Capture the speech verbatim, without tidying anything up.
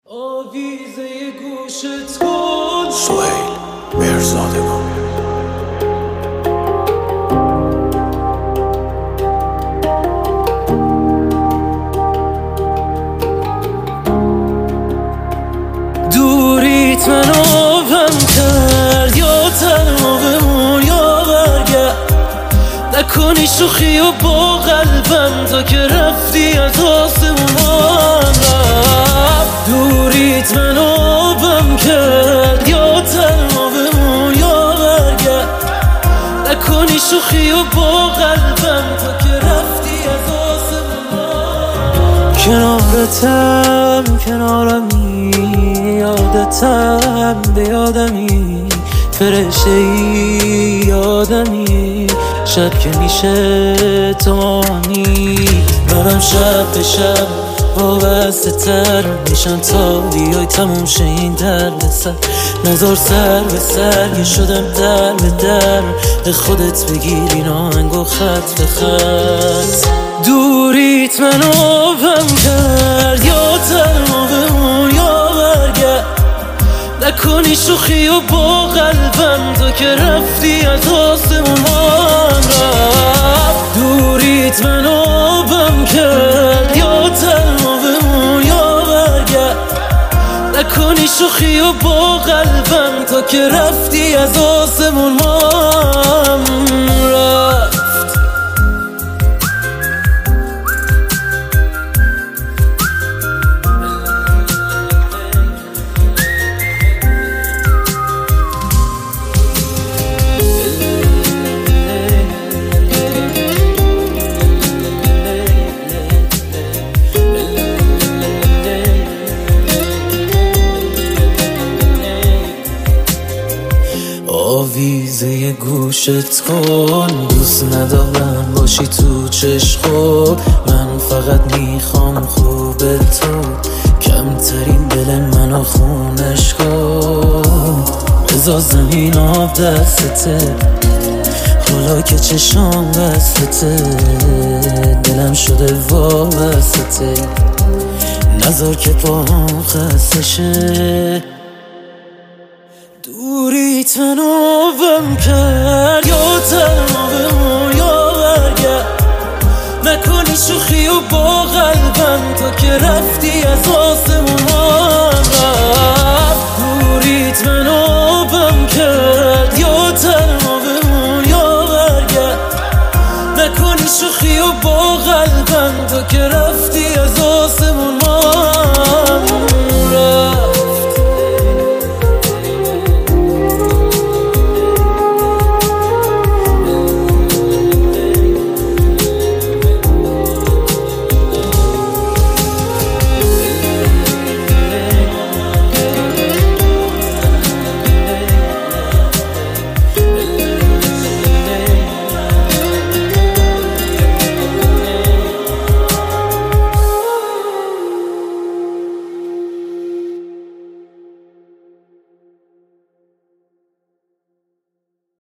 آویزه گوشت کن سهیل مرزادگان. دوریت منو غم کرد، یا تنها بمون یا برگرد. نکنی شوخی و با قلبم تا که رفتی از آسمون رفت. دوریت منو غم کرد، یا تنها بمون یا برگرد. نکنی شوخی و با قلبم تا که رفتی از آسمون. کنارتم کنارمی، یادتم به یادمی، فرشته ای یادمی. شب که میشه توانی، منم شب به شب وابسته تر میشم تا بیای تموم شه این درد سر. نذار سر به سر که شدم در به در، به خودت بگیر این آهنگ و خط به خط. دوریت منو غم کرد، یا تنها بمون یا برگرد. نکنی شوخی و با قلبم تا که رفتی از آسمون رفت. دوریت منو غم کرد، یا تنها بمون یا برگرد. نکنی شوخی و با قلبم تا که رفتی از آسمون رفت. آویزه گوشت کن، دوست ندارم باشی تو چشم. من فقط میخوام خوب تو، کمترین دل منو خونش کن. بذار زمین آب دستته، حالا که چشام بستته. دلم شده وابسته، نذار که پاهم خسته شه. دوریت منو غم کرد، یا تنها بمون یا برگرد. نکنی شوخی و با قلبم تا که رفتی از آسمون